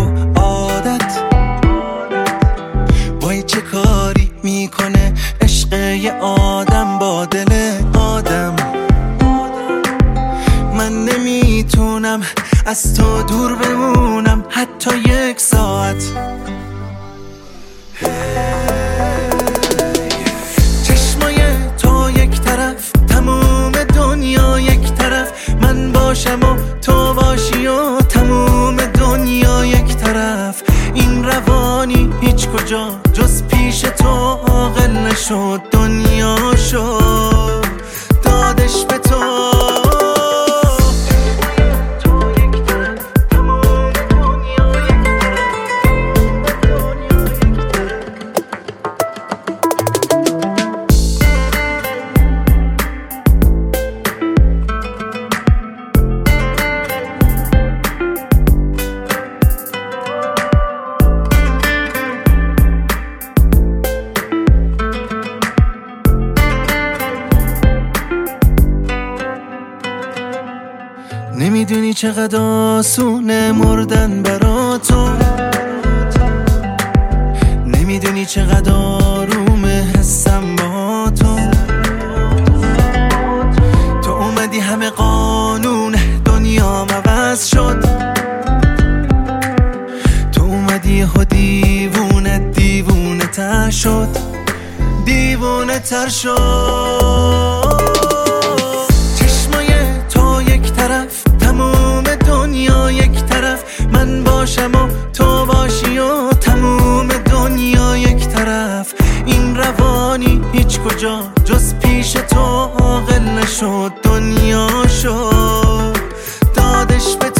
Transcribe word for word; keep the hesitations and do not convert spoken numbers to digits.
و عادت وای چه کاری میکنه عشق یه آدم با دل آدم. من نمیتونم از تو دور بمونم حتی یک ساعت. چشمای تو یک طرف، تموم دنیا یک طرف، من باشم و تو باشی و تموم دنیا یک طرف. این روانی هیچ کجا جز پیش تو عاقل نشد، دنیا شد دادش به تو. نمیدونی چقدر آسونه مردن برا تو، نمیدونی چقدر آرومه حسم با تو. تو اومدی همه قانون دنیا عوض شد، تو اومدی و دیوونه دیوونه تر شد، دیوونه تر شد. یک طرف من باشم و تو باشی و تموم دنیا یک طرف. این روانی هیچ کجا جز پیش تو عاقل نشد، دنیا شد دادش به